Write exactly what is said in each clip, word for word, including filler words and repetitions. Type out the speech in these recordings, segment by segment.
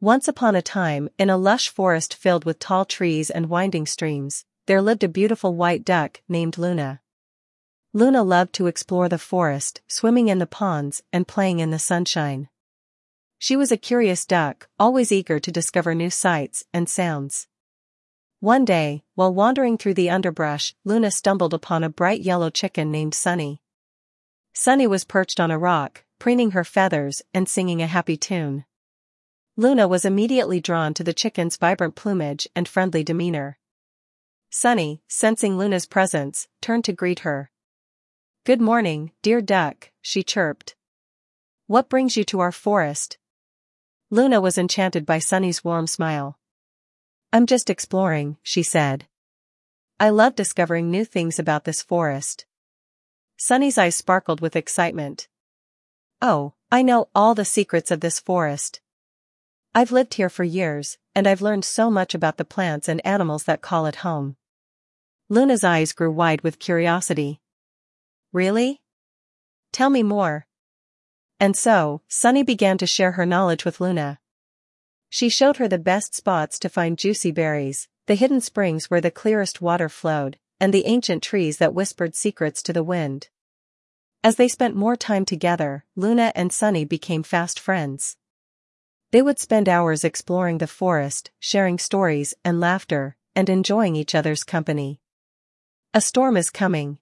Once upon a time, in a lush forest filled with tall trees and winding streams, there lived a beautiful white duck named Luna. Luna loved to explore the forest, swimming in the ponds and playing in the sunshine. She was a curious duck, always eager to discover new sights and sounds. One day, while wandering through the underbrush, Luna stumbled upon a bright yellow chicken named Sunny. Sunny was perched on a rock, preening her feathers and singing a happy tune. Luna was immediately drawn to the chicken's vibrant plumage and friendly demeanor. Sunny, sensing Luna's presence, turned to greet her. "Good morning, dear duck," she chirped. "What brings you to our forest?" Luna was enchanted by Sunny's warm smile. "I'm just exploring," she said. "I love discovering new things about this forest." Sunny's eyes sparkled with excitement. "Oh, I know all the secrets of this forest. I've lived here for years, and I've learned so much about the plants and animals that call it home." Luna's eyes grew wide with curiosity. "Really? Tell me more." And so, Sunny began to share her knowledge with Luna. She showed her the best spots to find juicy berries, the hidden springs where the clearest water flowed, and the ancient trees that whispered secrets to the wind. As they spent more time together, Luna and Sunny became fast friends. They would spend hours exploring the forest, sharing stories and laughter, and enjoying each other's company. A storm is coming.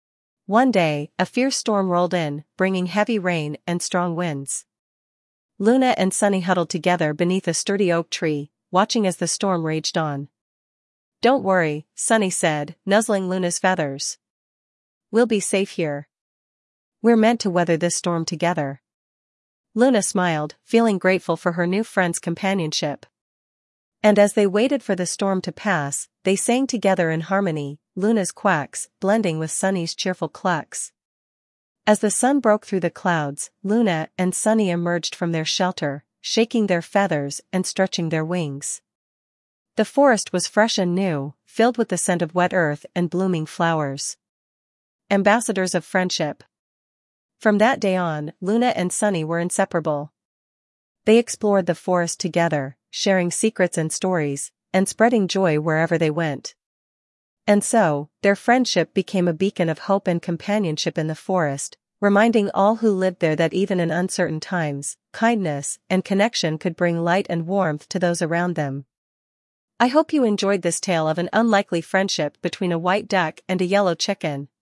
One day, a fierce storm rolled in, bringing heavy rain and strong winds. Luna and Sunny huddled together beneath a sturdy oak tree, watching as the storm raged on. "Don't worry," Sunny said, nuzzling Luna's feathers. "We'll be safe here. We're meant to weather this storm together." Luna smiled, feeling grateful for her new friend's companionship. And as they waited for the storm to pass, they sang together in harmony, Luna's quacks blending with Sunny's cheerful clucks. As the sun broke through the clouds, Luna and Sunny emerged from their shelter, shaking their feathers and stretching their wings. The forest was fresh and new, filled with the scent of wet earth and blooming flowers. Ambassadors of friendship. From that day on, Luna and Sunny were inseparable. They explored the forest together, sharing secrets and stories, and spreading joy wherever they went. And so, their friendship became a beacon of hope and companionship in the forest, reminding all who lived there that even in uncertain times, kindness and connection could bring light and warmth to those around them. I hope you enjoyed this tale of an unlikely friendship between a white duck and a yellow chicken.